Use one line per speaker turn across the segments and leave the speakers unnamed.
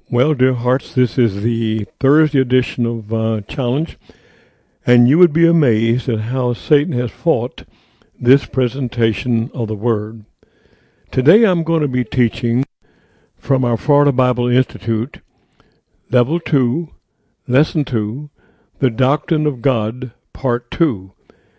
Well, dear hearts, this is the Thursday edition of Challenge, and you would be amazed at how Satan has fought this presentation of the Word. Today I'm going to be teaching from our Florida Bible Institute, Level 2, Lesson 2, The Doctrine of God, Part 2.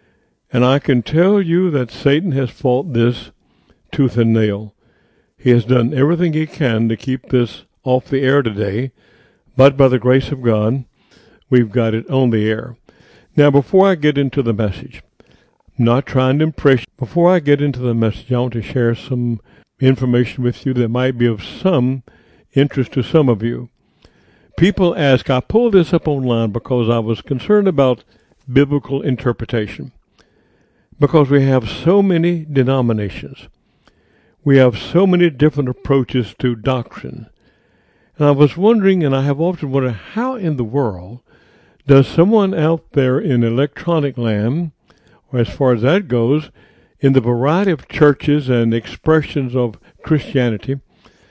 And I can tell you that Satan has fought this tooth and nail. He has done everything he can to keep this off the air today, but by the grace of God, we've got it on the air. Now, before I get into the message, I'm not trying to impress you. Before I get into the message, I want to share some information with you that might be of some interest to some of you. People ask, I pulled this up online because I was concerned about biblical interpretation, because we have so many denominations. We have so many different approaches to doctrine. And I was wondering, and I have often wondered, how in the world does someone out there in electronic land, or as far as that goes, in the variety of churches and expressions of Christianity,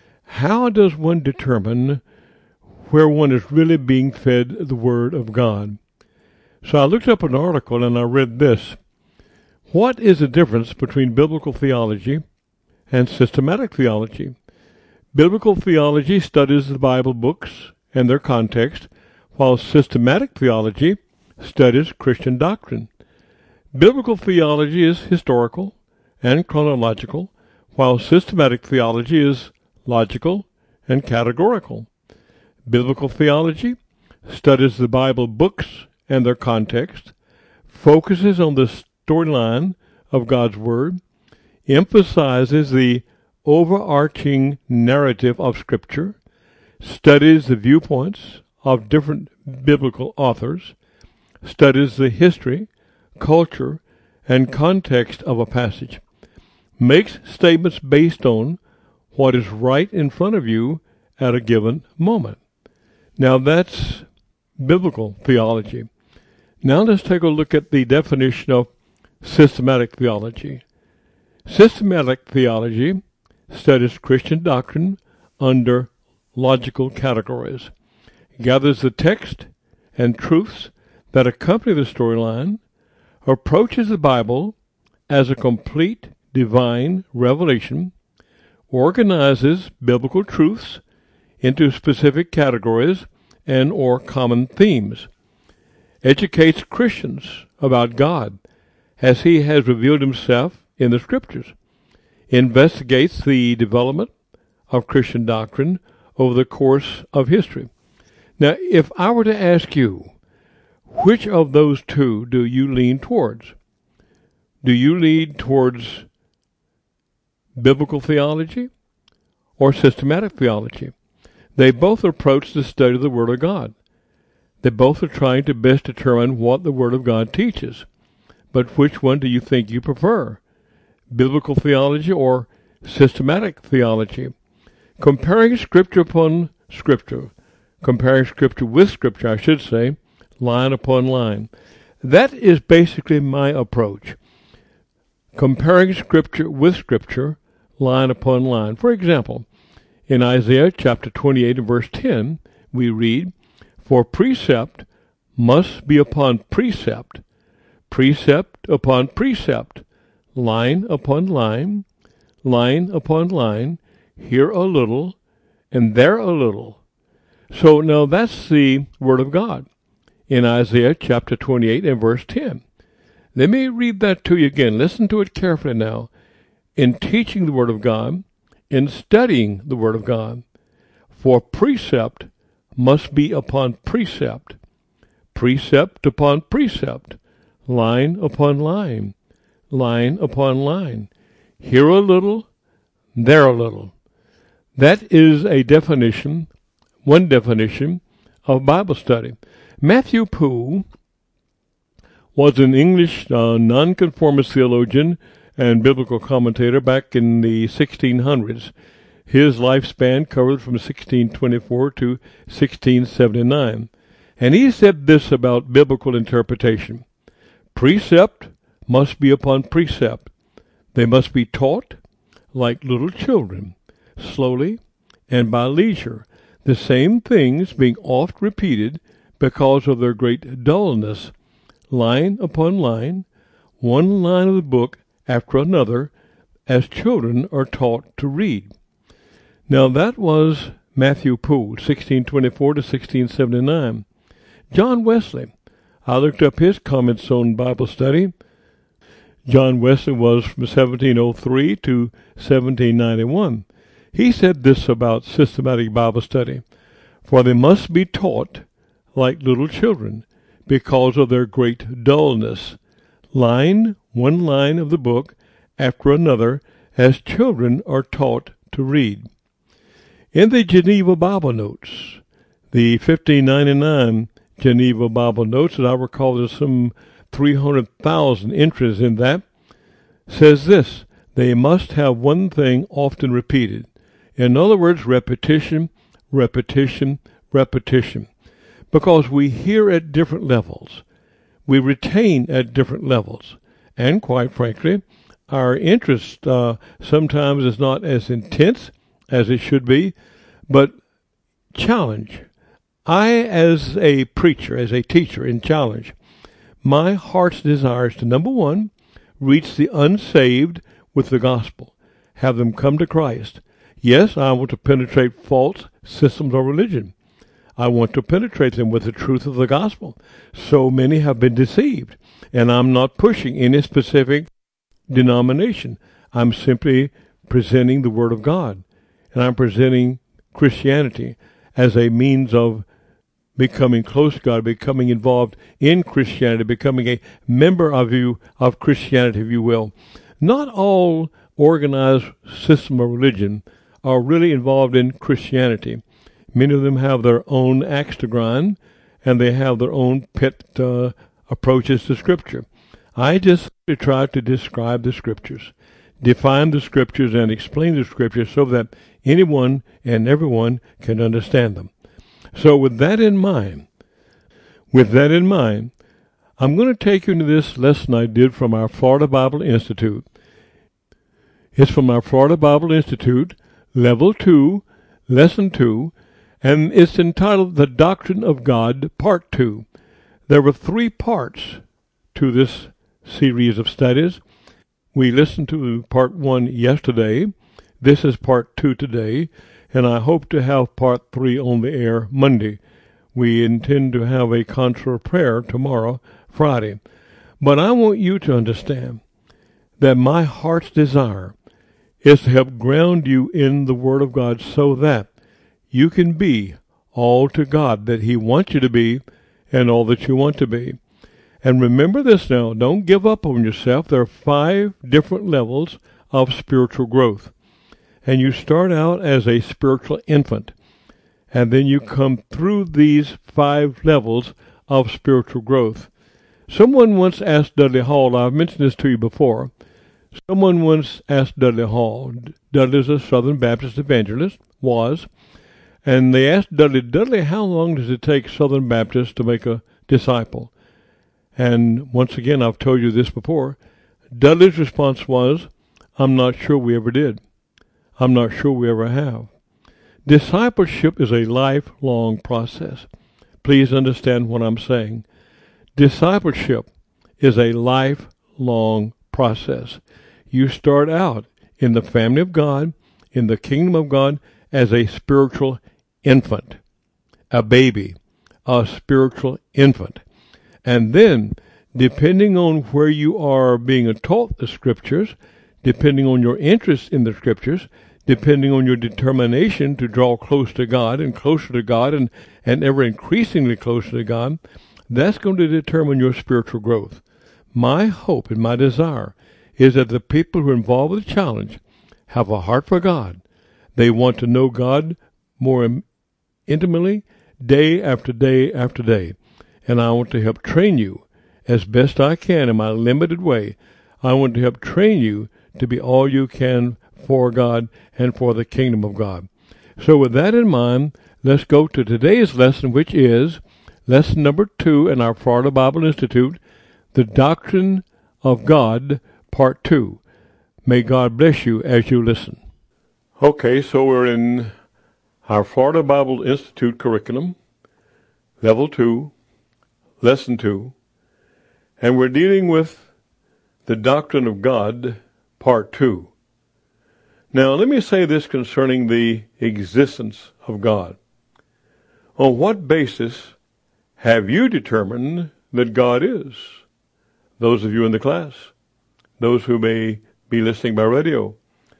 how does one determine where one is really being fed the Word of God? So I looked up an article and I read this. What is the difference between biblical theology and systematic theology? Biblical theology studies the Bible books and their context, while systematic theology studies Christian doctrine. Biblical theology is historical and chronological, while systematic theology is logical and categorical. Biblical theology studies the Bible books and their context, focuses on the storyline of God's Word, emphasizes the overarching narrative of Scripture, studies the viewpoints of different biblical authors, studies the history, culture, and context of a passage, makes statements based on what is right in front of you at a given moment. Now that's biblical theology. Now let's take a look at the definition of systematic theology. Systematic theology studies Christian doctrine under logical categories, gathers the text and truths that accompany the storyline, approaches the Bible as a complete divine revelation, organizes biblical truths into specific categories and or common themes, educates Christians about God as he has revealed himself in the Scriptures, investigates the development of Christian doctrine over the course of history. Now, if I were to ask you, which of those two do you lean towards? Do you lean towards biblical theology or systematic theology? They both approach the study of the Word of God. They both are trying to best determine what the Word of God teaches. But which one do you think you prefer? Biblical theology or systematic theology? Comparing Scripture upon Scripture, comparing Scripture with Scripture, I should say, line upon line. That is basically my approach. Comparing Scripture with Scripture, line upon line. For example, in Isaiah chapter 28 and verse 10, we read, "For precept must be upon precept, precept upon precept, line upon line, line upon line, here a little, and there a little." So now that's the Word of God in Isaiah chapter 28 and verse 10. Let me read that to you again. Listen to it carefully now. In teaching the Word of God, in studying the Word of God, for precept must be upon precept, precept upon precept, line upon line, line upon line, here a little, there a little. That is a definition, one definition of Bible study. Matthew Poole was an English nonconformist theologian and biblical commentator back in the 1600s. His lifespan covered from 1624 to 1679. And he said this about biblical interpretation. Precept must be upon precept. They must be taught like little children, slowly and by leisure. the same things being oft repeated because of their great dullness, line upon line, one line of the book after another, as children are taught to read. Now that was Matthew Poole, 1624 to 1679. John Wesley, I looked up his comments on Bible study. John Wesley was from 1703 to 1791. He said this about systematic Bible study: "For they must be taught like little children, because of their great dullness, one line of the book after another, as children are taught to read." In the Geneva Bible Notes, the 1599 Geneva Bible Notes, and I recall there's some 300,000 entries in that, says this: they must have one thing often repeated. In other words, repetition, repetition, repetition. Because we hear at different levels. We retain at different levels. And quite frankly, our interest sometimes is not as intense as it should be, but challenge. I, as a preacher, as a teacher in challenge, my heart's desire is to, number one, reach the unsaved with the gospel, have them come to Christ. Yes, I want to penetrate false systems of religion. I want to penetrate them with the truth of the gospel. So many have been deceived, and I'm not pushing any specific denomination. I'm simply presenting the Word of God, and I'm presenting Christianity as a means of becoming close to God, becoming involved in Christianity, becoming a member of Christianity, if you will. Not all organized system of religion are really involved in Christianity. Many of them have their own axe to grind, and they have their own pet approaches to Scripture. I just try to describe the Scriptures, define the Scriptures, and explain the Scriptures so that anyone and everyone can understand them. So with that in mind, I'm going to take you into this lesson I did from our Florida Bible Institute. It's from our Florida Bible Institute, Level 2, Lesson 2, and it's entitled The Doctrine of God, Part 2. There were 3 parts to this series of studies. We listened to Part 1 yesterday. This is Part 2 today, and I hope to have Part 3 on the air Monday. We intend to have a concert of prayer tomorrow, Friday. But I want you to understand that my heart's desire is to help ground you in the Word of God so that you can be all to God that He wants you to be and all that you want to be. And remember this now, don't give up on yourself. There are 5 different levels of spiritual growth. And you start out as a spiritual infant, and then you come through these 5 levels of spiritual growth. Someone once asked Dudley Hall, I've mentioned this to you before, someone once asked Dudley Hall, Dudley's a Southern Baptist evangelist, and they asked Dudley, how long does it take Southern Baptists to make a disciple? And once again, I've told you this before, Dudley's response was, I'm not sure we ever did. I'm not sure we ever have. Discipleship is a lifelong process. Please understand what I'm saying. Discipleship is a lifelong process. You start out in the family of God, in the kingdom of God, as a spiritual infant, a baby, a spiritual infant. And then, depending on where you are being taught the Scriptures, depending on your interest in the Scriptures, depending on your determination to draw close to God and closer to God and ever increasingly closer to God, that's going to determine your spiritual growth. My hope and my desire is that the people who are involved with the challenge have a heart for God. They want to know God more intimately, day after day after day. And I want to help train you as best I can in my limited way. I want to help train you to be all you can for God and for the kingdom of God. So with that in mind, let's go to today's lesson, which is lesson number 2 in our Florida Bible Institute, The Doctrine of God, Part 2. May God bless you as you listen. Okay, so we're in our Florida Bible Institute curriculum, Level 2, Lesson 2, and we're dealing with the Doctrine of God, Part 2. Now, let me say this concerning the existence of God. On what basis have you determined that God is? Those of you in the class, those who may be listening by radio.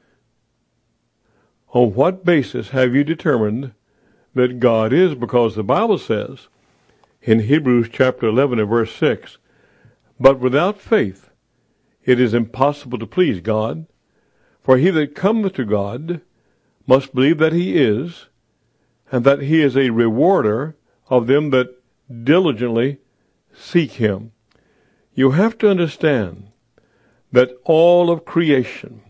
On what basis have you determined that God is? Because the Bible says in Hebrews chapter 11 and verse 6, but without faith it is impossible to please God, for he that cometh to God must believe that he is, and that he is a rewarder of them that diligently seek him. You have to understand that all of creation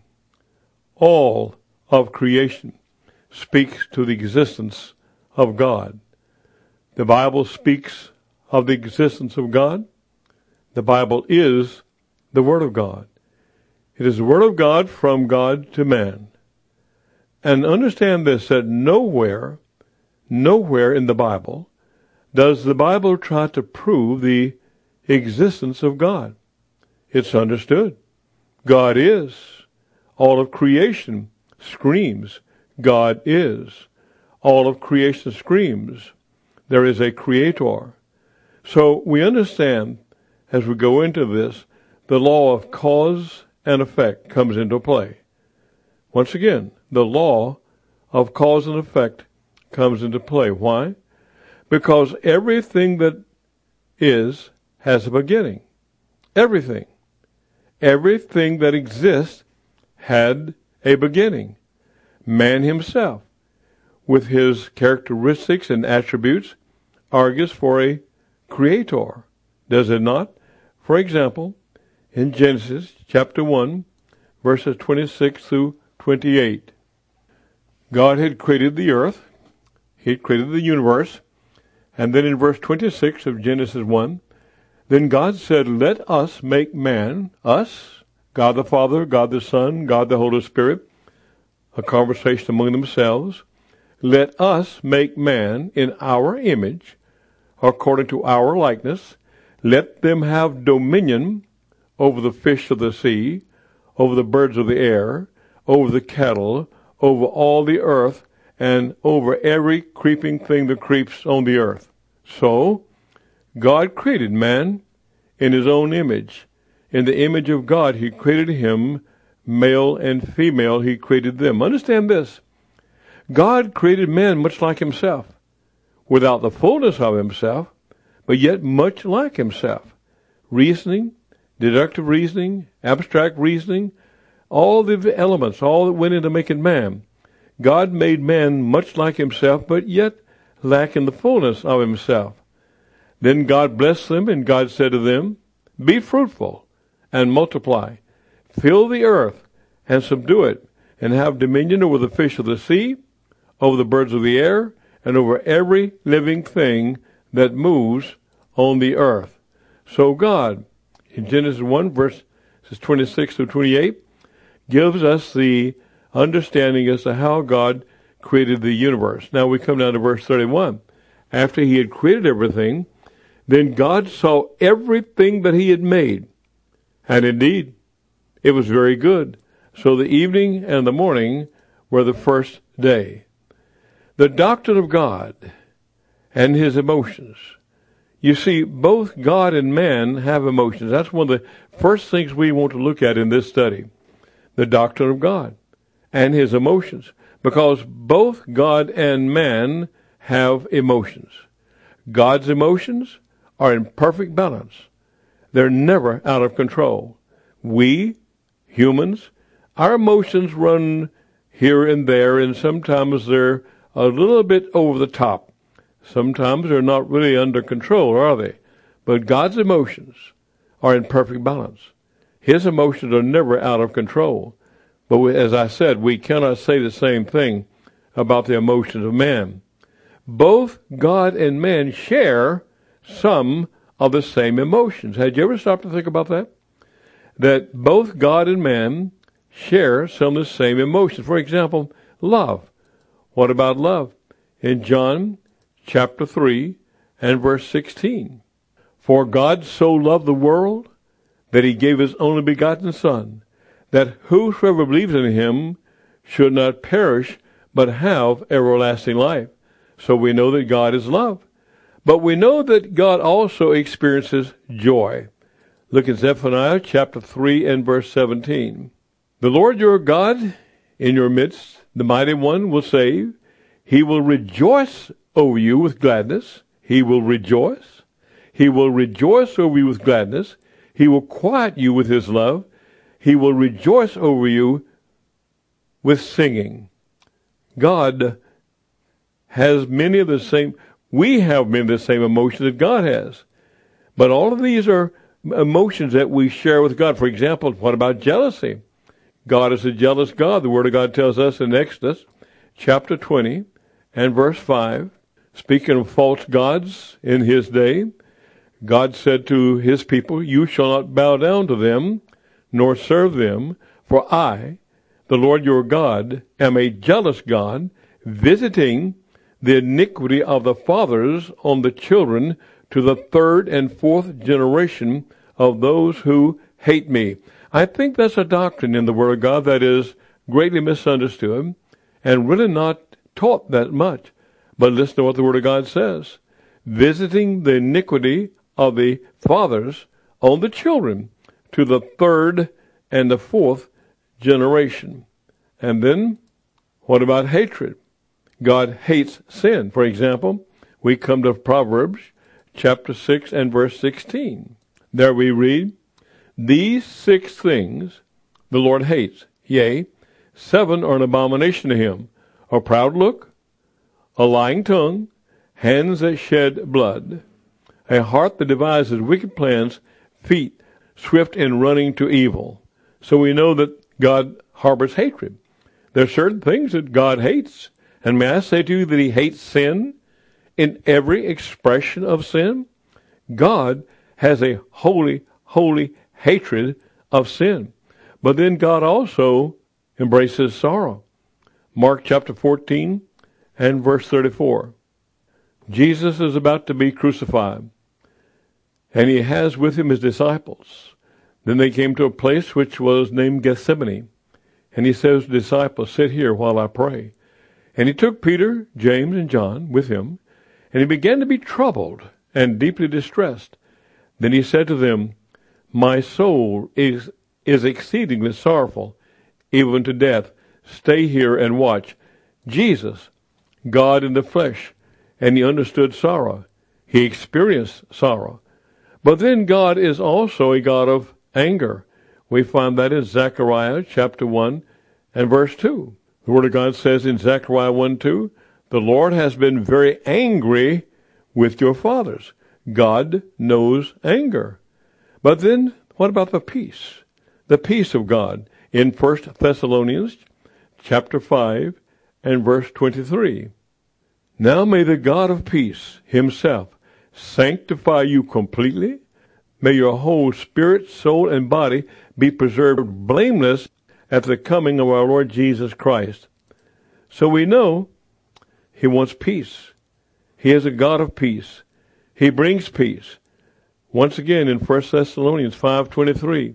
speaks to the existence of God. The Bible speaks of the existence of God. The Bible is the Word of God. It is the Word of God from God to man. And understand this, that nowhere in the Bible does the Bible try to prove the existence of God. It's understood. God is. All of creation screams, God is. All of creation screams, there is a creator. So we understand, as we go into this, the law of cause and effect comes into play. Once again, the law of cause and effect comes into play. Why? Because everything that is has a beginning. Everything. Everything that exists had a beginning. Man himself, with his characteristics and attributes, argues for a creator. Does it not? For example, in Genesis chapter 1, verses 26 through 28, God had created the earth. He had created the universe. And then in verse 26 of Genesis 1, then God said, let us make man, us, God the Father, God the Son, God the Holy Spirit, a conversation among themselves. Let us make man in our image, according to our likeness. Let them have dominion over the fish of the sea, over the birds of the air, over the cattle, over all the earth, and over every creeping thing that creeps on the earth. So, God created man in his own image. In the image of God, he created him, male and female, he created them. Understand this. God created man much like himself, without the fullness of himself, but yet much like himself. Reasoning, deductive reasoning, abstract reasoning, all the elements, all that went into making man. God made man much like himself, but yet lacking the fullness of himself. Then God blessed them, and God said to them, be fruitful and multiply. Fill the earth and subdue it, and have dominion over the fish of the sea, over the birds of the air, and over every living thing that moves on the earth. So God, in Genesis 1, verses 26 to 28, gives us the understanding as to how God created the universe. Now we come down to verse 31. After he had created everything, then God saw everything that he had made, and indeed it was very good. So the evening and the morning were the first day. The doctrine of God and his emotions. You see, both God and man have emotions. That's one of the first things we want to look at in this study. The doctrine of God and his emotions. Because both God and man have emotions. God's emotions are in perfect balance. They're never out of control. We, humans, our emotions run here and there, and sometimes they're a little bit over the top. Sometimes they're not really under control, are they? But God's emotions are in perfect balance. His emotions are never out of control. But as I said, we cannot say the same thing about the emotions of man. Both God and man share some of the same emotions. Had you ever stopped to think about that? That both God and man share some of the same emotions. For example, love. What about love? in John chapter 3 and verse 16. For God so loved the world that he gave his only begotten Son, that whosoever believes in him should not perish, but have everlasting life. So we know that God is love. But we know that God also experiences joy. Look at Zephaniah chapter 3 and verse 17. The Lord your God in your midst, the mighty one, will save. He will rejoice over you with gladness. He will rejoice. He will rejoice over you with gladness. He will quiet you with his love. He will rejoice over you with singing. God has many of the same, we have many of the same emotions that God has. But all of these are emotions that we share with God. For example, what about jealousy? God is a jealous God. The Word of God tells us in Exodus chapter 20 and verse 5, speaking of false gods in his day, God said to his people, you shall not bow down to them, nor serve them, for I, the Lord your God, am a jealous God, visiting the iniquity of the fathers on the children to the third and fourth generation of those who hate me. I think that's a doctrine in the Word of God that is greatly misunderstood and really not taught that much. But listen to what the Word of God says. Visiting the iniquity of the fathers on the children to the third and the fourth generation. And then, what about hatred? God hates sin. For example, we come to Proverbs chapter 6 and verse 16. There we read, these 6 things the Lord hates, yea, 7 are an abomination to him, a proud look, a lying tongue, hands that shed blood, a heart that devises wicked plans, feet swift in running to evil. So we know that God harbors hatred. There are certain things that God hates. And may I say to you that he hates sin in every expression of sin? God has a holy, holy hatred of sin. But then God also embraces sorrow. Mark chapter 14 and verse 34. Jesus is about to be crucified, and he has with him his disciples. Then they came to a place which was named Gethsemane, and he says to the disciples, sit here while I pray. And he took Peter, James, and John with him, and he began to be troubled and deeply distressed. Then he said to them, my soul is exceedingly sorrowful, even to death. Stay here and watch. Jesus, God in the flesh, and he understood sorrow. He experienced sorrow. But then God is also a God of anger. We find that in Zechariah chapter 1 and verse 2. The Word of God says in Zechariah 1:2, the Lord has been very angry with your fathers. God knows anger. But then, what about the peace? The peace of God in 1 Thessalonians chapter 5 and verse 23. Now may the God of peace himself sanctify you completely. May your whole spirit, soul, and body be preserved blameless at the coming of our Lord Jesus Christ. So we know he wants peace. He is a God of peace. He brings peace. Once again in 1 Thessalonians 5:23.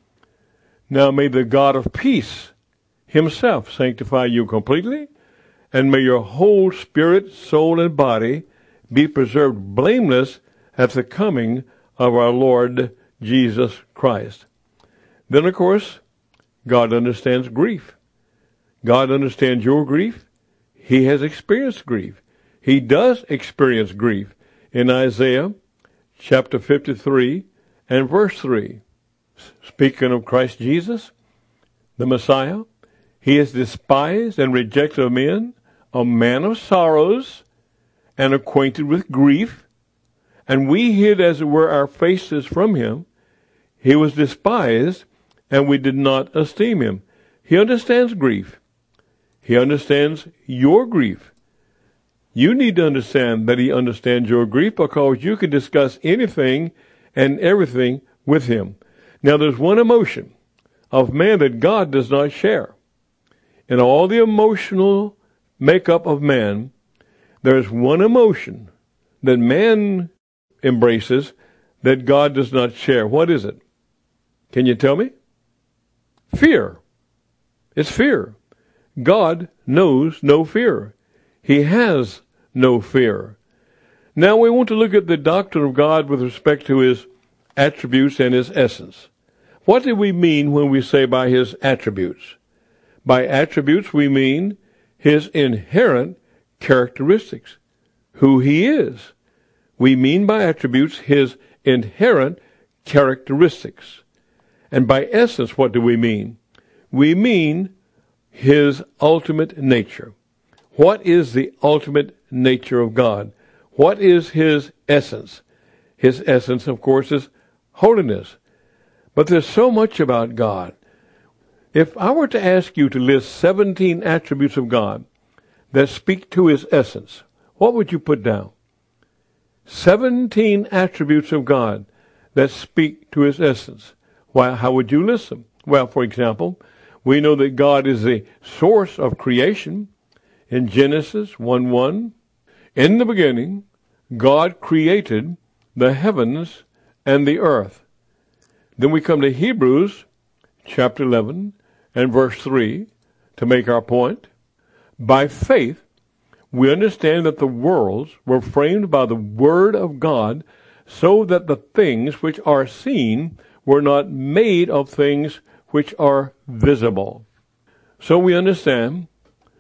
Now may the God of peace himself sanctify you completely, and may your whole spirit, soul, and body be preserved blameless at the coming of our Lord Jesus Christ. Then, of course, God understands grief. God understands your grief. He has experienced grief. He does experience grief in Isaiah chapter 53 and verse 3. Speaking of Christ Jesus, the Messiah, he is despised and rejected of men, a man of sorrows and acquainted with grief, and we hid as it were our faces from him. He was despised, and we did not esteem him. He understands grief. He understands your grief. You need to understand that he understands your grief, because you can discuss anything and everything with him. Now, there's one emotion of man that God does not share. In all the emotional makeup of man, There's one emotion that man embraces that God does not share. What is it? Can you tell me? Fear. It's fear. God knows no fear. He has no fear. Now we want to look at the doctrine of God with respect to his attributes and his essence. What do we mean when we say by his attributes? By attributes we mean his inherent characteristics, who he is. We mean by attributes his inherent characteristics. And by essence, what do we mean? We mean his ultimate nature. What is the ultimate nature of God? What is his essence? His essence, of course, is holiness. But there's so much about God. If I were to ask you to list 17 attributes of God that speak to his essence, what would you put down? 17 attributes of God that speak to his essence. Why, how would you list them? Well, for example, we know that God is the source of creation. In Genesis 1:1, in the beginning, God created the heavens and the earth. Then we come to Hebrews chapter 11 and verse 3 to make our point. By faith, we understand that the worlds were framed by the word of God, so that the things which are seen were not made of things which are visible. So we understand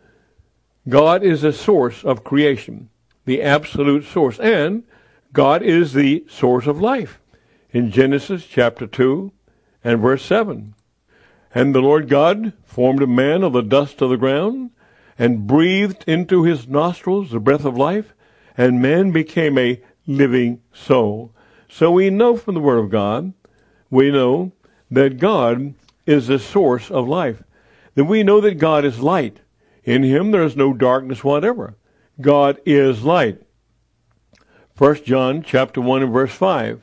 God is the source of creation, the absolute source, and God is the source of life. In Genesis chapter 2 and verse 7, and the Lord God formed a man of the dust of the ground, and breathed into his nostrils the breath of life, and man became a living soul. So we know from the Word of God, we know that God is the source of life. Then we know that God is light. In him there is no darkness whatever. God is light. 1 John chapter 1 and verse 5.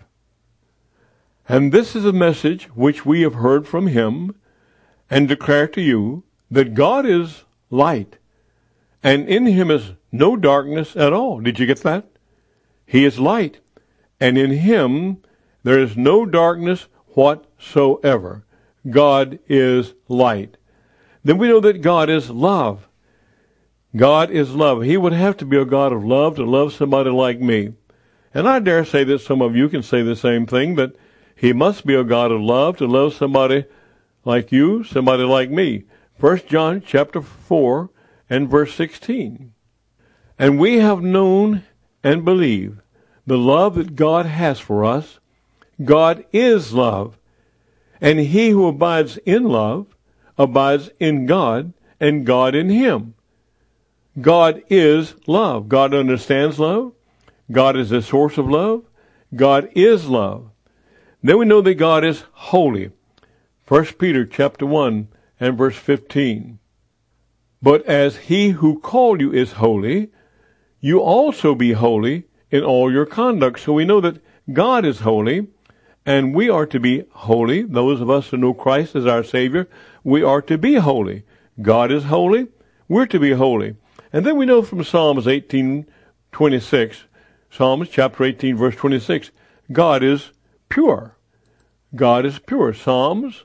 And this is a message which we have heard from him, and declare to you, that God is light, and in him is no darkness at all. Did you get that? He is light, and in him there is no darkness whatsoever. God is light. Then we know that God is love. God is love. He would have to be a God of love to love somebody like me. And I dare say that some of you can say the same thing, that he must be a God of love to love somebody like you, somebody like me. 1 John chapter 4 and verse 16. And we have known and believed the love that God has for us. God is love. And he who abides in love abides in God, and God in him. God is love. God understands love. God is the source of love. God is love. Then we know that God is holy. 1 Peter chapter 1 and verse 15. But as he who called you is holy, you also be holy in all your conduct. So we know that God is holy, and we are to be holy. Those of us who know Christ as our Savior, we are to be holy. God is holy. We're to be holy. And then we know from Psalms 18:26, Psalms chapter 18 verse 26, God is pure. God is pure. Psalms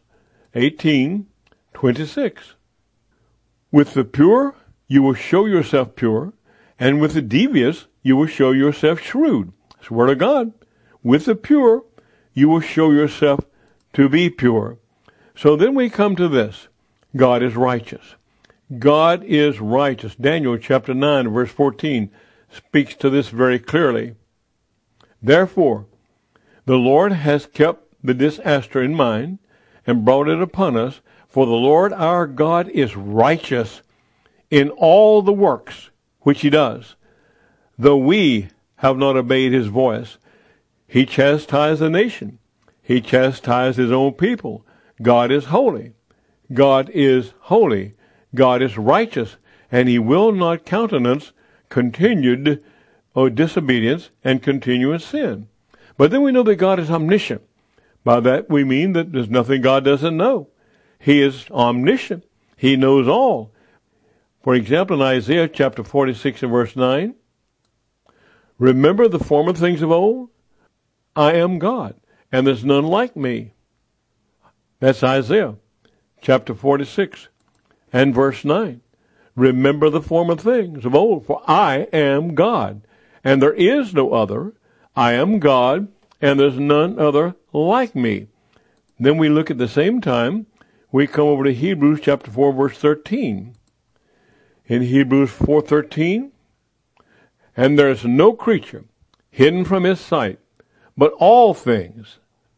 18:26. With the pure, you will show yourself pure, and with the devious, you will show yourself shrewd. It's the word of God. With the pure, you will show yourself to be pure. So then we come to this. God is righteous. God is righteous. Daniel chapter 9 verse 14 speaks to this very clearly. Therefore, the Lord has kept the disaster in mind and brought it upon us, for the Lord our God is righteous in all the works which he does. Though we have not obeyed his voice, he chastised the nation. He chastised his own people. God is holy. God is holy. God is righteous, and he will not countenance continued disobedience and continuous sin. But then we know that God is omniscient. By that we mean that there's nothing God doesn't know. He is omniscient. He knows all. For example, in Isaiah chapter 46 and verse 9, Remember the former things of old? I am God, and there's none like me. That's Isaiah chapter 46 and verse 9. Remember the former things of old, for I am God, and there is no other. I am God, and there's none other like me. Then we look at the same time, we come over to Hebrews chapter 4, verse 13. In Hebrews 4:13, and there is no creature hidden from his sight, but all things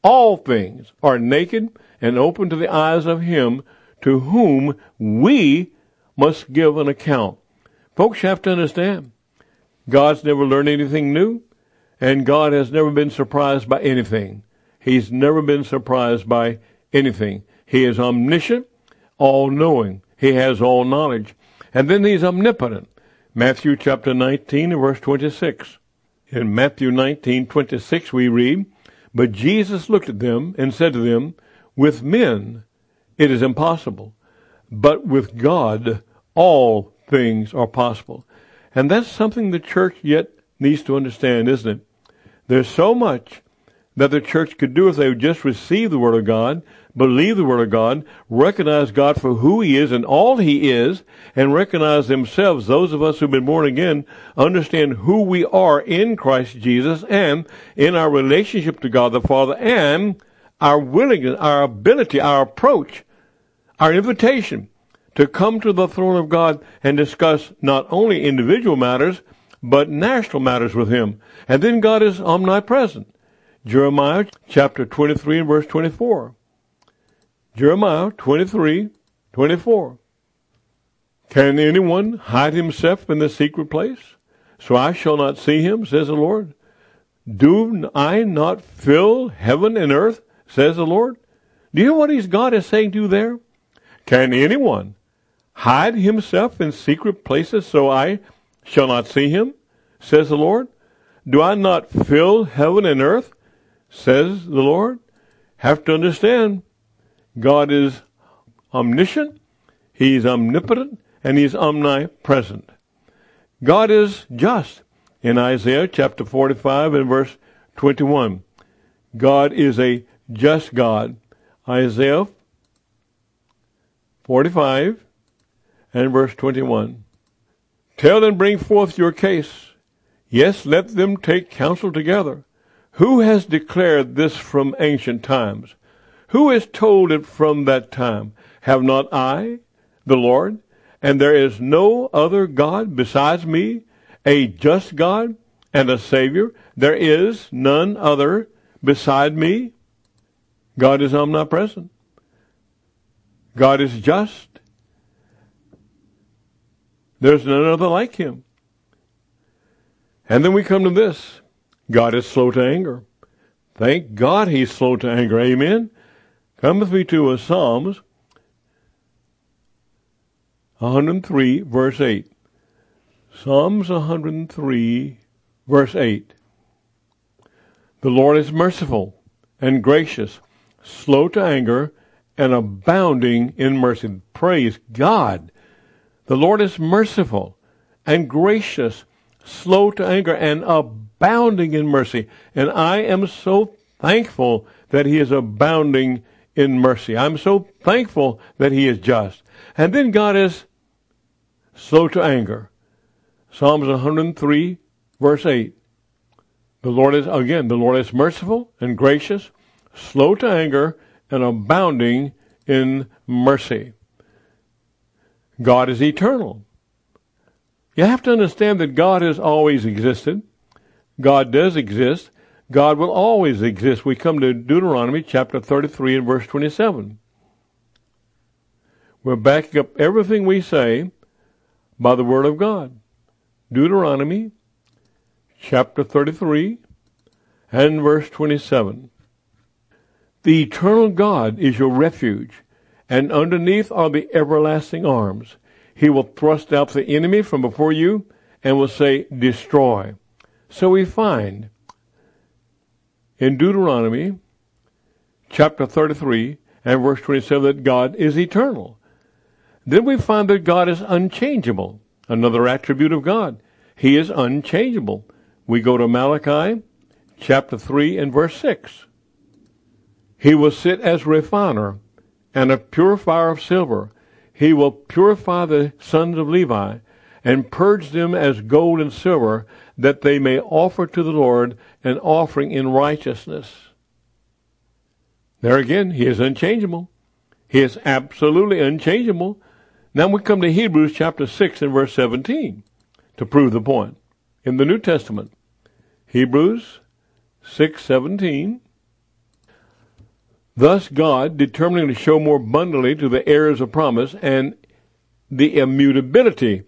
are naked and open to the eyes of him to whom we must give an account. Folks have to understand, God's never learned anything new, and God has never been surprised by anything. He's never been surprised by anything. He is omniscient, all-knowing. He has all knowledge. And then he's omnipotent. Matthew chapter 19 and verse 26. In Matthew 19:26 we read, but Jesus looked at them and said to them, with men it is impossible, but with God all things are possible. And that's something the church yet needs to understand, isn't it? There's so much that the church could do if they would just receive the Word of God, believe the Word of God, recognize God for who He is and all He is, and recognize themselves, those of us who've been born again, understand who we are in Christ Jesus and in our relationship to God the Father, and our willingness, our ability, our approach, our invitation to come to the throne of God and discuss not only individual matters, but national matters with Him. And then God is omnipresent. Jeremiah chapter 23 and verse 24. Jeremiah 23:24. Can anyone hide himself in the secret place? So I shall not see him, says the Lord. Do I not fill heaven and earth, says the Lord? Do you hear what God is saying to you there? Can anyone hide himself in secret places so I shall not see him, says the Lord? Do I not fill heaven and earth, says the Lord? Have to understand, God is omniscient, He's omnipotent, and He's omnipresent. God is just. In Isaiah chapter 45 and verse 21, God is a just God. Isaiah 45 and verse 21. Tell and bring forth your case. Yes, let them take counsel together. Who has declared this from ancient times? Who has told it from that time? Have not I, the Lord? And there is no other God besides me, a just God and a Savior. There is none other beside me. God is omnipresent. God is just. There's none other like Him. And then we come to this. God is slow to anger. Thank God He's slow to anger. Amen. Come with me to Psalms 103, verse 8. Psalms 103, verse 8. The Lord is merciful and gracious, slow to anger, and abounding in mercy. Praise God. The Lord is merciful and gracious, slow to anger, and abounding in mercy. And I am so thankful that He is abounding in mercy. I'm so thankful that He is just. And then God is slow to anger. Psalms 103, verse 8. The Lord is merciful and gracious, slow to anger, and abounding in mercy. God is eternal. You have to understand that God has always existed. God does exist. God will always exist. We come to Deuteronomy chapter 33 and verse 27. We're backing up everything we say by the Word of God. Deuteronomy chapter 33 and verse 27. The eternal God is your refuge, and underneath are the everlasting arms. He will thrust out the enemy from before you and will say, destroy. So we find in Deuteronomy chapter 33 and verse 27 that God is eternal. Then we find that God is unchangeable, another attribute of God. He is unchangeable. We go to Malachi chapter 3 and verse 6. He will sit as refiner and a purifier of silver. He will purify the sons of Levi and purge them as gold and silver, that they may offer to the Lord an offering in righteousness. There again, he is unchangeable. He is absolutely unchangeable. Now we come to Hebrews chapter 6 and verse 17 to prove the point. In the New Testament, Hebrews 6:17. Thus God, determining to show more abundantly to the heirs of promise and the immutability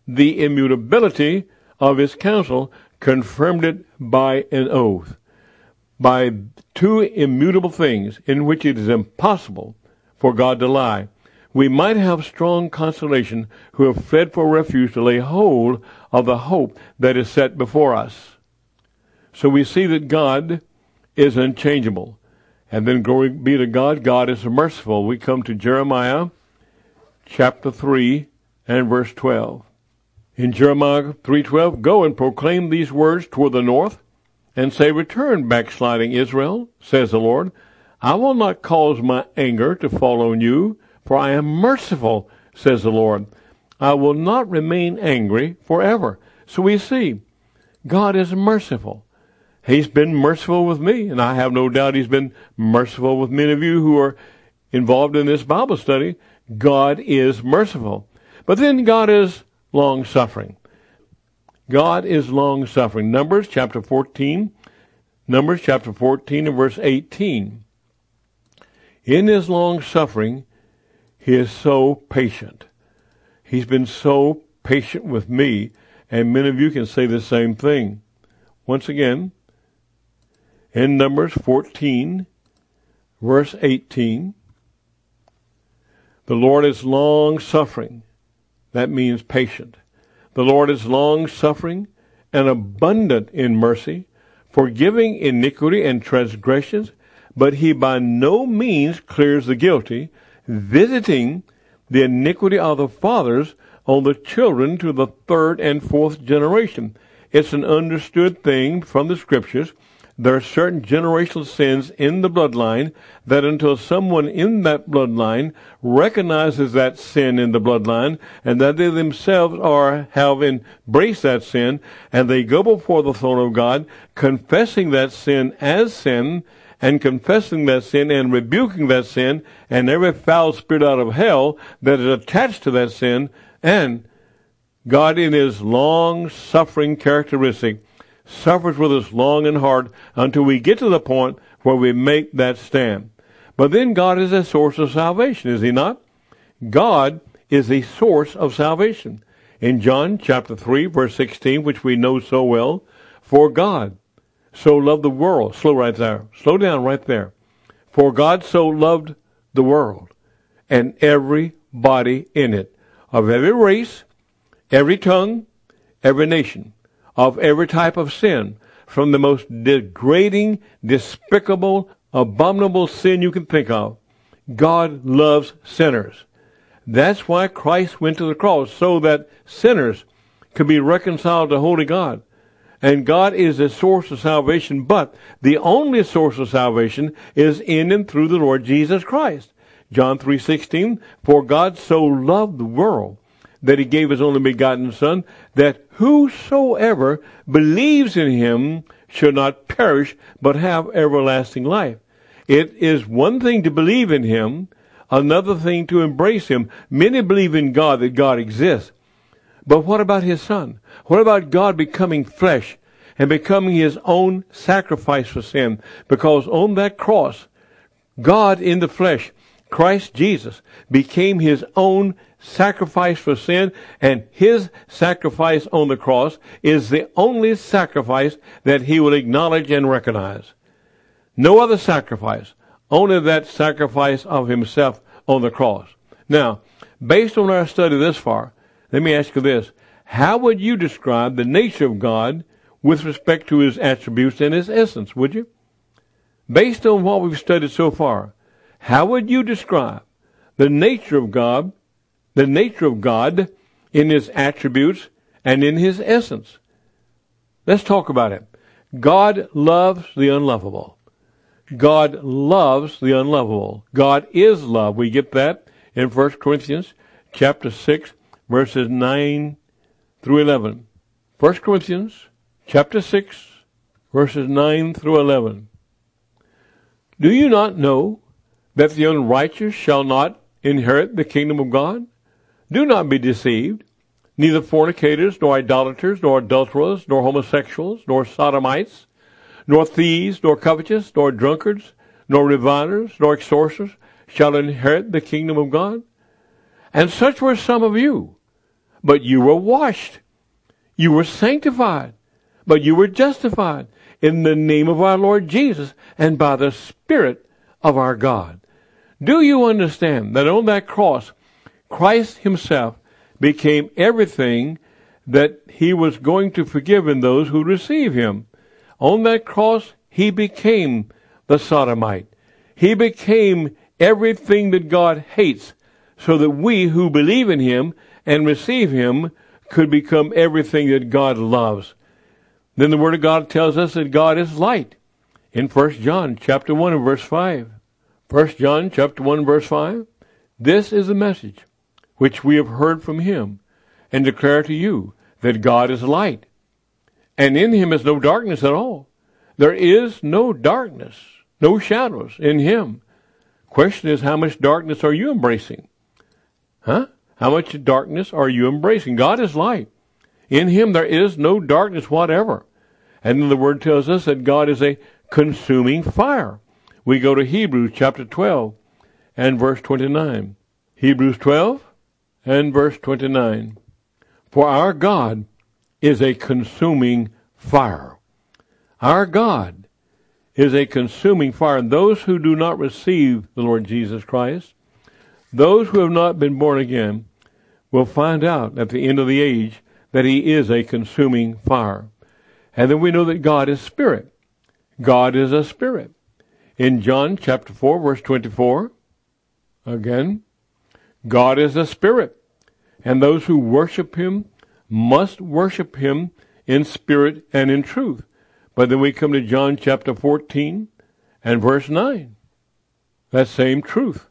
of his counsel, confirmed it by an oath. By two immutable things in which it is impossible for God to lie, we might have strong consolation who have fled for refuge to lay hold of the hope that is set before us. So we see that God is unchangeable. And then glory be to God, God is merciful. We come to Jeremiah chapter 3 and verse 12. In Jeremiah 3:12, go and proclaim these words toward the north, and say, return, backsliding Israel, says the Lord. I will not cause my anger to fall on you, for I am merciful, says the Lord. I will not remain angry forever. So we see, God is merciful. He's been merciful with me, and I have no doubt he's been merciful with many of you who are involved in this Bible study. God is merciful. But then God is long-suffering. God is long-suffering. Numbers chapter 14 and verse 18. In his long-suffering, he is so patient. He's been so patient with me, and many of you can say the same thing. Once again, in Numbers 14, verse 18, the Lord is long-suffering. That means patient. The Lord is long-suffering and abundant in mercy, forgiving iniquity and transgressions, but he by no means clears the guilty, visiting the iniquity of the fathers on the children to the third and fourth generation. It's an understood thing from the scriptures. There are certain generational sins in the bloodline that until someone in that bloodline recognizes that sin in the bloodline and that they themselves have embraced that sin, and they go before the throne of God confessing that sin as sin, and confessing that sin and rebuking that sin and every foul spirit out of hell that is attached to that sin, and God in his long-suffering characteristic suffers with us long and hard until we get to the point where we make that stand. But then God is a source of salvation, is he not? God is the source of salvation. In John chapter 3, verse 16, which we know so well, for God so loved the world. Slow right there. Slow down right there. For God so loved the world and everybody in it, of every race, every tongue, every nation, of every type of sin, from the most degrading, despicable, abominable sin you can think of. God loves sinners. That's why Christ went to the cross, so that sinners could be reconciled to holy God. And God is the source of salvation, but the only source of salvation is in and through the Lord Jesus Christ. John 3:16, for God so loved the world that he gave his only begotten Son, that whosoever believes in him should not perish, but have everlasting life. It is one thing to believe in him, another thing to embrace him. Many believe in God, that God exists. But what about his Son? What about God becoming flesh and becoming his own sacrifice for sin? Because on that cross, God in the flesh, Christ Jesus, became his own sacrifice for sin, and his sacrifice on the cross is the only sacrifice that he will acknowledge and recognize. No other sacrifice, only that sacrifice of himself on the cross. Now, based on our study this far, let me ask you this. How would you describe the nature of God with respect to his attributes and his essence, would you? Based on what we've studied so far, how would you describe the nature of God in his attributes and in his essence? Let's talk about it. God loves the unlovable. God loves the unlovable. God is love. We get that in 1 Corinthians chapter 6, verses 9 through 11. 1 Corinthians chapter 6, verses 9 through 11. Do you not know that the unrighteous shall not inherit the kingdom of God? Do not be deceived. Neither fornicators, nor idolaters, nor adulterers, nor homosexuals, nor sodomites, nor thieves, nor covetous, nor drunkards, nor revilers, nor extortioners shall inherit the kingdom of God. And such were some of you. But you were washed. You were sanctified. But you were justified in the name of our Lord Jesus and by the Spirit of our God. Do you understand that on that cross, Christ himself became everything that he was going to forgive in those who receive him? On that cross, he became the sodomite. He became everything that God hates, so that we who believe in him and receive him could become everything that God loves. Then the Word of God tells us that God is light in 1 John chapter 1 and verse 5. 1 John chapter 1 verse 5. This is the message which we have heard from him and declare to you, that God is light, and in him is no darkness at all. There is no darkness, no shadows in him. Question is, how much darkness are you embracing? How much darkness are you embracing? God is light. In him there is no darkness whatever. And then the Word tells us that God is a consuming fire. We go to Hebrews chapter 12 and verse 29. Hebrews 12 and verse 29. For our God is a consuming fire. Our God is a consuming fire. And those who do not receive the Lord Jesus Christ, those who have not been born again, will find out at the end of the age that he is a consuming fire. And then we know that God is spirit. God is a spirit. In John chapter 4, verse 24, again, God is a spirit, and those who worship him must worship him in spirit and in truth. But then we come to John chapter 14 and verse 9. That same truth.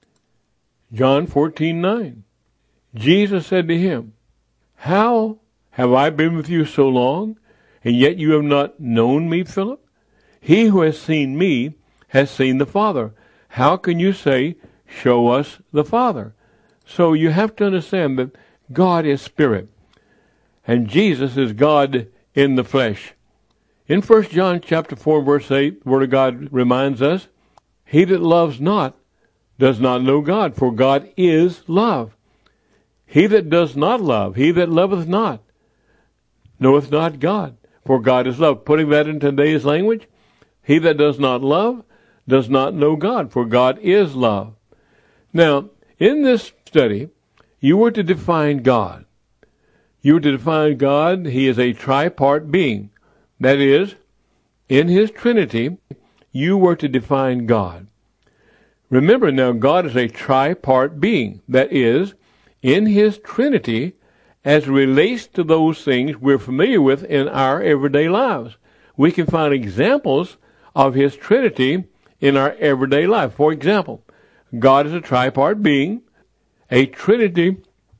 John 14:9. Jesus said to him, How have I been with you so long, and yet you have not known me, Philip? He who has seen me has seen the Father. How can you say, Show us the Father? So you have to understand that God is spirit, and Jesus is God in the flesh. In 1 John chapter 4, verse 8, the Word of God reminds us, He that loves not does not know God, for God is love. He that does not love, he that loveth not, knoweth not God, for God is love. Putting that in today's language, he that does not love does not know God, for God is love. Now, in this study, you were to define God. You were to define God, he is a tripart being. That is, in his Trinity, you were to define God. Remember now, God is a tripart being. That is, in his Trinity, as it relates to those things we're familiar with in our everyday lives. We can find examples of his Trinity in our everyday life. For example, God is a tripart being, a Trinity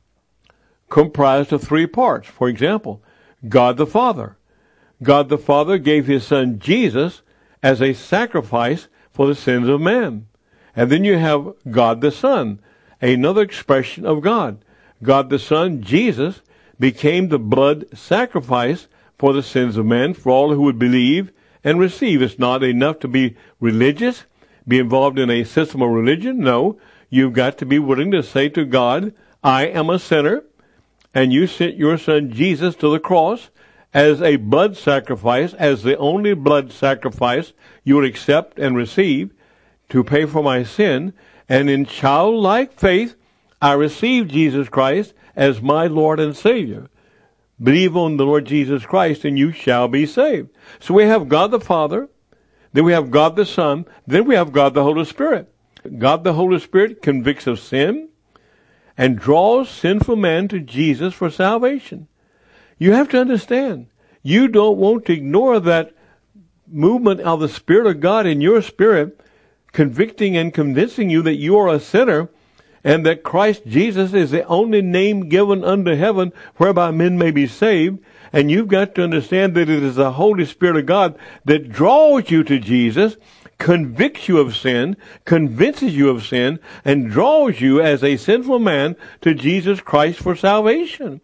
comprised of three parts. For example, God the Father. God the Father gave his Son Jesus as a sacrifice for the sins of man. And then you have God the Son, another expression of God. God the Son, Jesus, became the blood sacrifice for the sins of men, for all who would believe and receive. It's not enough to be religious, be involved in a system of religion. No, you've got to be willing to say to God, I am a sinner, and you sent your Son Jesus to the cross as a blood sacrifice, as the only blood sacrifice you would accept and receive to pay for my sin. And in childlike faith, I receive Jesus Christ as my Lord and Savior. Believe on the Lord Jesus Christ and you shall be saved. So we have God the Father, then we have God the Son, then we have God the Holy Spirit. God the Holy Spirit convicts of sin and draws sinful man to Jesus for salvation. You have to understand, You don't want to ignore that movement of the Spirit of God in your spirit, convicting and convincing you that you are a sinner and that Christ Jesus is the only name given under heaven whereby men may be saved. And you've got to understand that it is the Holy Spirit of God that draws you to Jesus, convicts you of sin, convinces you of sin, and draws you as a sinful man to Jesus Christ for salvation.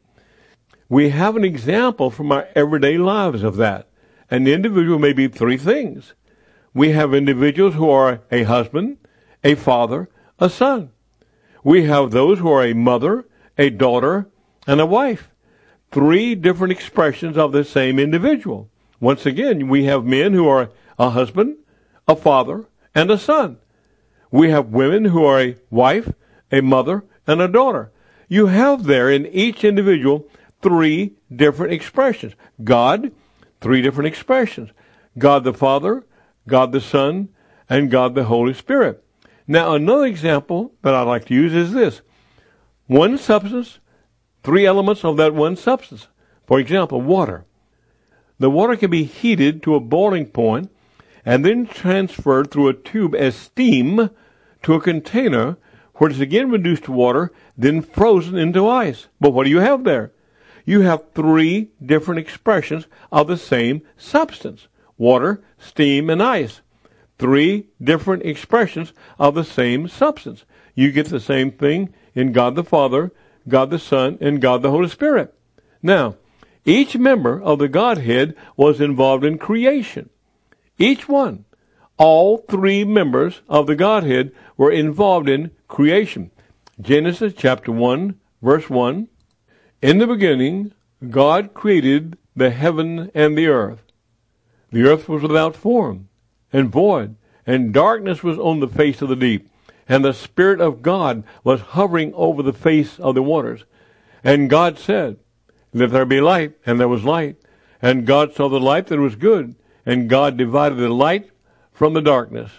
We have an example from our everyday lives of that. An individual may be three things. We have individuals who are a husband, a father, a son. We have those who are a mother, a daughter, and a wife. Three different expressions of the same individual. Once again, we have men who are a husband, a father, and a son. We have women who are a wife, a mother, and a daughter. You have there in each individual three different expressions. God, three different expressions. God the Father, God the Son, and God the Holy Spirit. Now, another example that I'd like to use is this. One substance, three elements of that one substance. For example, water. The water can be heated to a boiling point and then transferred through a tube as steam to a container where it's again reduced to water, then frozen into ice. But what do you have there? You have three different expressions of the same substance. Water, steam, and ice. Three different expressions of the same substance. You get the same thing in God the Father, God the Son, and God the Holy Spirit. Now, each member of the Godhead was involved in creation. Each one. All three members of the Godhead were involved in creation. Genesis chapter 1, verse 1. In the beginning, God created the heaven and the earth. The earth was without form and void, and darkness was on the face of the deep. And the Spirit of God was hovering over the face of the waters. And God said, "Let there be light," and there was light. And God saw the light that it was good, and God divided the light from the darkness.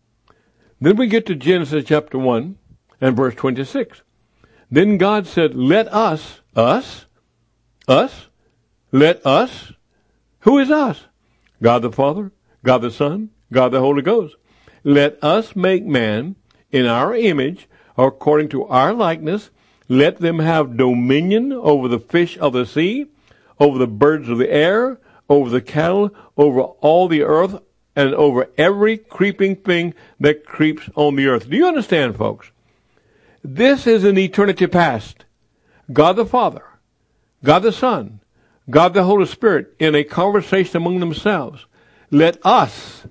Then we get to Genesis chapter 1 and verse 26. Then God said, "Let us," us, let us. Who is us? God the Father, God the Son, God the Holy Ghost. Let us make man in our image, according to our likeness. Let them have dominion over the fish of the sea, over the birds of the air, over the cattle, over all the earth, and over every creeping thing that creeps on the earth. Do you understand, folks? This is an eternity past. God the Father, God the Son, God the Holy Spirit in a conversation among themselves. Let us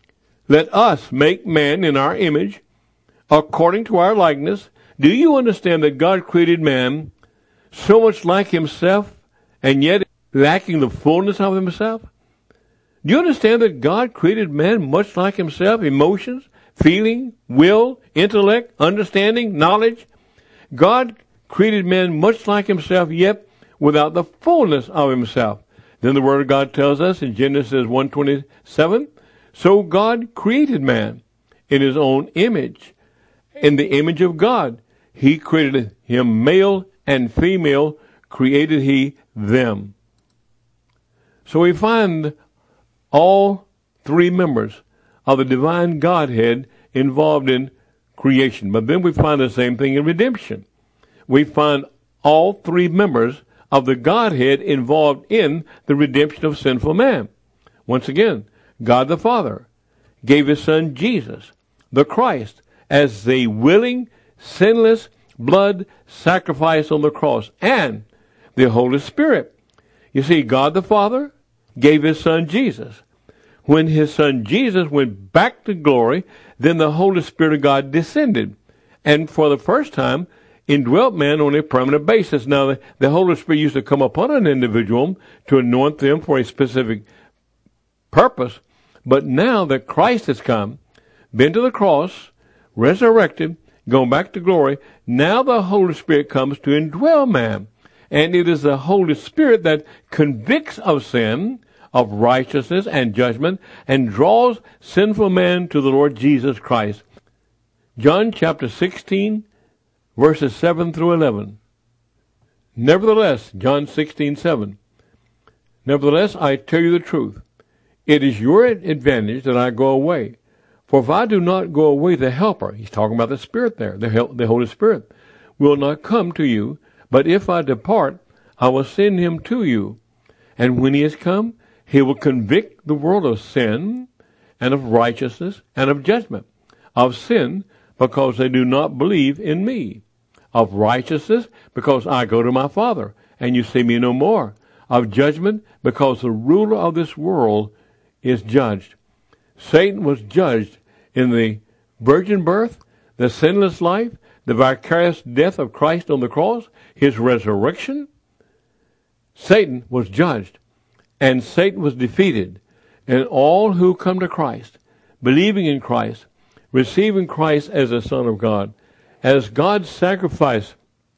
make man in our image, according to our likeness. Do you understand that God created man so much like himself and yet lacking the fullness of himself? Do you understand that God created man much like himself? Emotions, feeling, will, intellect, understanding, knowledge. God created man much like himself, yet without the fullness of himself. Then the Word of God tells us in Genesis 1:27, so God created man in his own image. In the image of God, he created him, male and female, created he them. So we find all three members of the divine Godhead involved in creation. But then we find the same thing in redemption. We find all three members of the Godhead involved in the redemption of sinful man. Once again, God the Father gave his Son Jesus, the Christ, as a willing, sinless blood sacrifice on the cross, and the Holy Spirit. You see, God the Father gave his Son Jesus. When his Son Jesus went back to glory, then the Holy Spirit of God descended, and for the first time indwelt man on a permanent basis. Now, the Holy Spirit used to come upon an individual to anoint them for a specific purpose, but now that Christ has come, been to the cross, resurrected, gone back to glory, now the Holy Spirit comes to indwell man. And it is the Holy Spirit that convicts of sin, of righteousness and judgment, and draws sinful man to the Lord Jesus Christ. John chapter 16, verses 7 through 11. Nevertheless, John 16:7.
Nevertheless, I tell you the truth. It is your advantage that I go away. For if I do not go away, the Helper," he's talking about the Spirit there, the Holy Spirit, "will not come to you. But if I depart, I will send him to you. And when he has come, he will convict the world of sin and of righteousness and of judgment. Of sin, because they do not believe in me. Of righteousness, because I go to my Father, and you see me no more. Of judgment, because the ruler of this world is judged." Satan was judged in the virgin birth, the sinless life, the vicarious death of Christ on the cross, his resurrection. Satan was judged, and Satan was defeated. And all who come to Christ, believing in Christ, receiving Christ as the Son of God, as God's sacrifice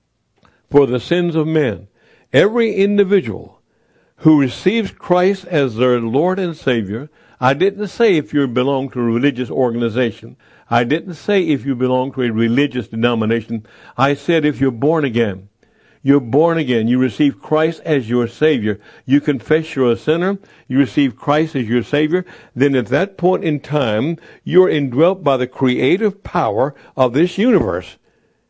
for the sins of men, every individual who receives Christ as their Lord and Savior. I didn't say if you belong to a religious organization. I didn't say if you belong to a religious denomination. I said if you're born again. You're born again. You receive Christ as your Savior. You confess you're a sinner. You receive Christ as your Savior. Then at that point in time, you're indwelt by the creative power of this universe.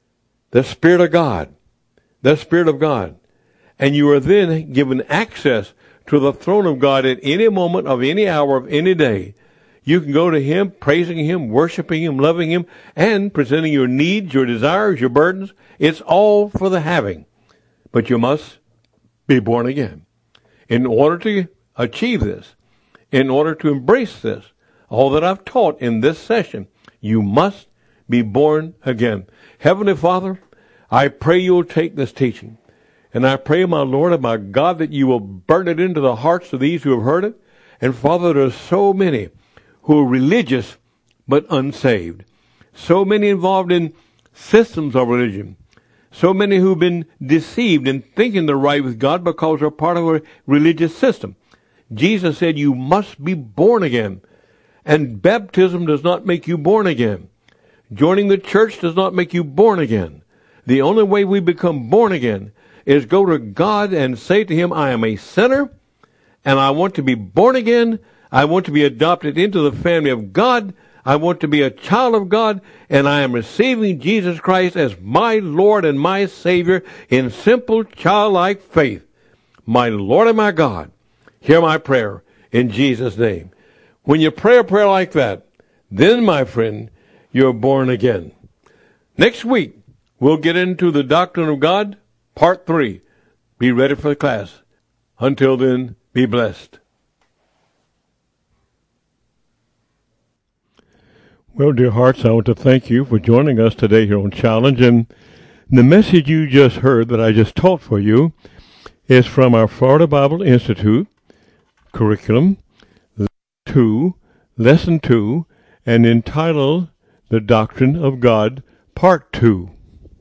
The Spirit of God. The Spirit of God. And you are then given access to the throne of God at any moment of any hour of any day. You can go to him, praising him, worshiping him, loving him, and presenting your needs, your desires, your burdens. It's all for the having. But you must be born again. In order to achieve this, in order to embrace this, all that I've taught in this session, you must be born again. Heavenly Father, I pray you'll take this teaching. And I pray, my Lord and my God, that you will burn it into the hearts of these who have heard it. And Father, there are so many who are religious but unsaved. So many involved in systems of religion. So many who've been deceived in thinking they're right with God because they're part of a religious system. Jesus said you must be born again. And baptism does not make you born again. Joining the church does not make you born again. The only way we become born again is go to God and say to him, I am a sinner, and I want to be born again. I want to be adopted into the family of God. I want to be a child of God, and I am receiving Jesus Christ as my Lord and my Savior in simple childlike faith. My Lord and my God, hear my prayer in Jesus' name. When you pray a prayer like that, then, my friend, you're born again. Next week, we'll get into the doctrine of God, Part 3. Be ready for the class. Until then, be blessed.
Well, dear hearts, I want to thank you for joining us today here on Challenge. And the message you just heard that I just taught for you is from our Florida Bible Institute curriculum, Lesson 2, and entitled The Doctrine of God, Part 2.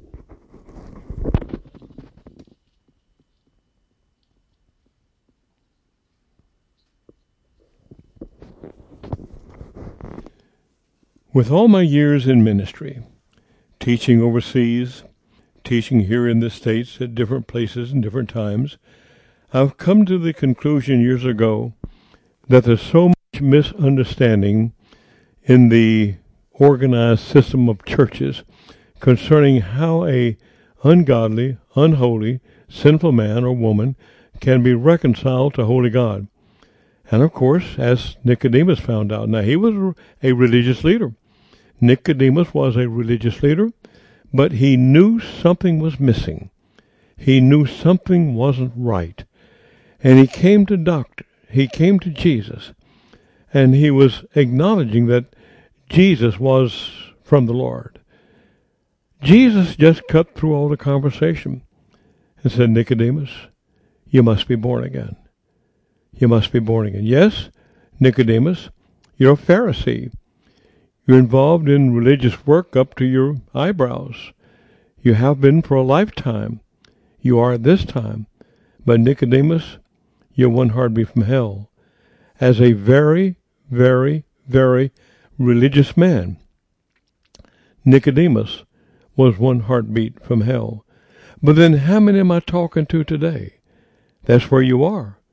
With all my years in ministry, teaching overseas, teaching here in the States at different places and different times, I've come to the conclusion years ago that there's so much misunderstanding in the organized system of churches concerning how a ungodly, unholy, sinful man or woman can be reconciled to holy God. And of course, as Nicodemus found out, now he was a religious leader. Nicodemus was a religious leader, but he knew something was missing. He knew something wasn't right. And he came to Jesus, and he was acknowledging that Jesus was from the Lord. Jesus just cut through all the conversation and said, Nicodemus, you must be born again. You must be born again. Yes, Nicodemus, you're a Pharisee. You're involved in religious work up to your eyebrows. You have been for a lifetime. You are at this time. But Nicodemus, you're one heartbeat from hell. As a very, very, very religious man, Nicodemus was one heartbeat from hell. But then how many am I talking to today? That's where you are.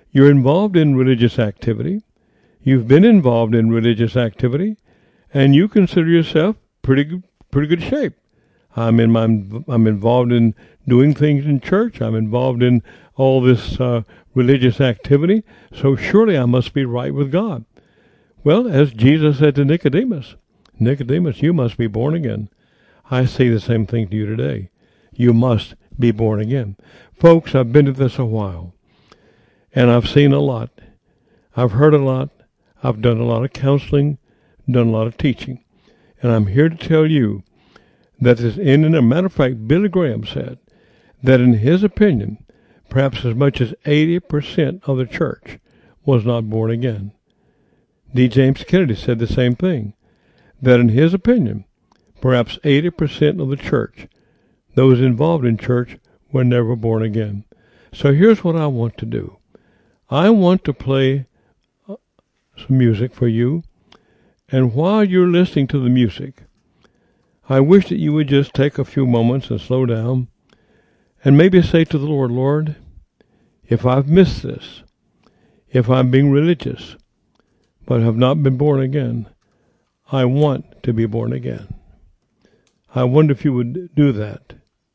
You're involved in religious activity. You've been involved in religious activity, and you consider yourself pretty good shape. I'm involved in doing things in church. I'm involved in all this religious activity. So surely I must be right with God. Well, as Jesus said to Nicodemus, Nicodemus, you must be born again. I say the same thing to you today. You must be born again. Folks, I've been at this a while, and I've seen a lot. I've heard a lot. I've done a lot of counseling, done a lot of teaching. And I'm here to tell you that in a matter of fact, Billy Graham said that in his opinion, perhaps as much as 80% of the church was not born again. D. James Kennedy said the same thing, that in his opinion, perhaps 80% of the church, those involved in church, were never born again. So here's what I want to do. I want to play some music for you, and while you're listening to the music, I wish that you would just take a few moments and slow down and maybe say to the Lord, Lord, if I've missed this, if I'm being religious, but have not been born again, I want to be born again. I wonder if you would do that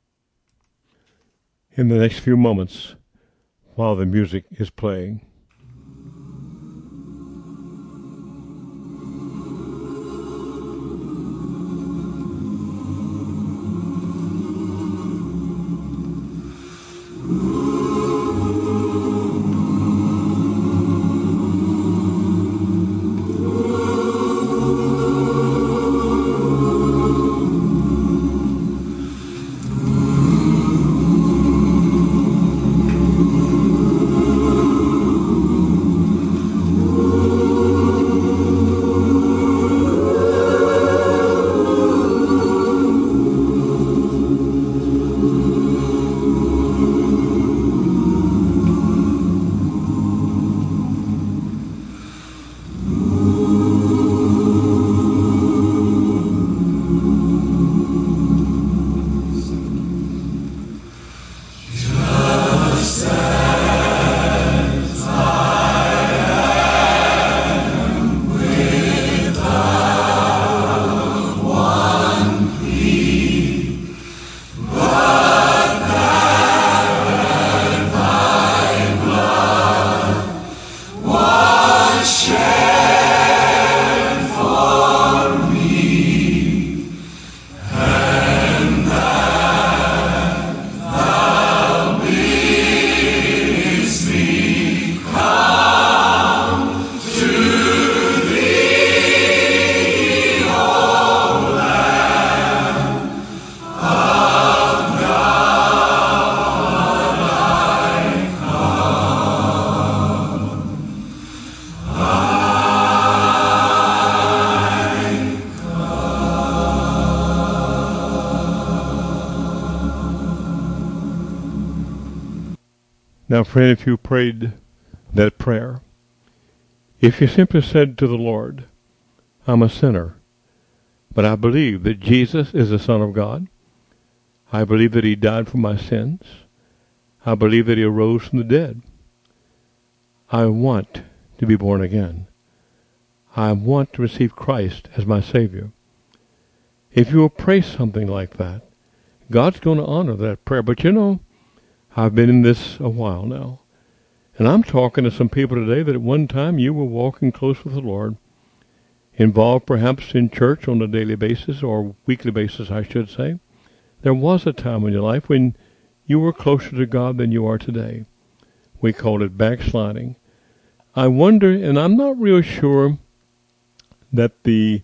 in the next few moments while the music is playing. Now, friend, if you prayed that prayer, if you simply said to the Lord, I'm a sinner, but I believe that Jesus is the Son of God. I believe that he died for my sins. I believe that he arose from the dead. I want to be born again. I want to receive Christ as my Savior. If you will pray something like that, God's going to honor that prayer. But you know, I've been in this a while now, and I'm talking to some people today that at one time you were walking close with the Lord, involved perhaps in church on a daily basis, or weekly basis, I should say. There was a time in your life when you were closer to God than you are today. We call it backsliding. I wonder, and I'm not real sure that the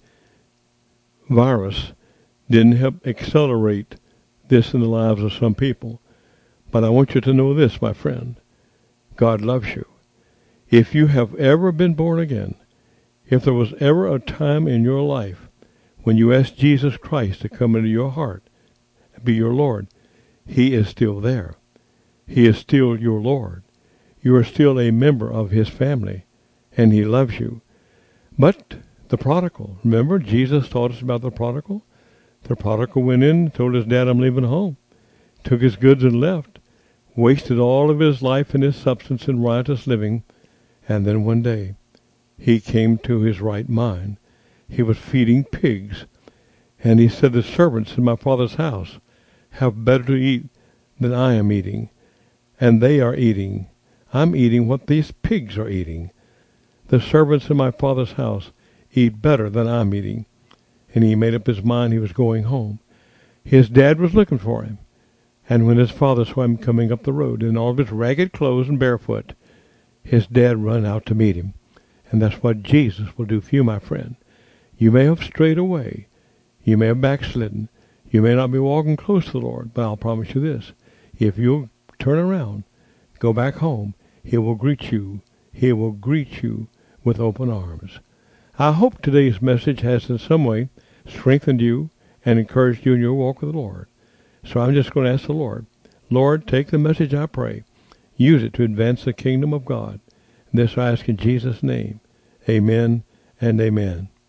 virus didn't help accelerate this in the lives of some people. But I want you to know this, my friend. God loves you. If you have ever been born again, if there was ever a time in your life when you asked Jesus Christ to come into your heart and be your Lord, he is still there. He is still your Lord. You are still a member of his family, and he loves you. But the prodigal, remember Jesus taught us about the prodigal? The prodigal went in, told his dad, I'm leaving home. Took his goods and left. wasted all of his life and his substance in riotous living, and then one day he came to his right mind. He was feeding pigs, and he said, the servants in my Father's house have better to eat than I am eating, and they are eating. I'm eating what these pigs are eating. The servants in my Father's house eat better than I'm eating. And he made up his mind he was going home. His dad was looking for him, and when his father saw him coming up the road in all of his ragged clothes and barefoot, his dad ran out to meet him. And that's what Jesus will do for you, my friend. You may have strayed away. You may have backslidden. You may not be walking close to the Lord, but I'll promise you this. If you'll turn around, go back home, he will greet you. He will greet you with open arms. I hope today's message has in some way strengthened you and encouraged you in your walk with the Lord. So I'm just going to ask the Lord, Lord, take the message, I pray. Use it to advance the kingdom of God. This I ask in Jesus' name. Amen and amen.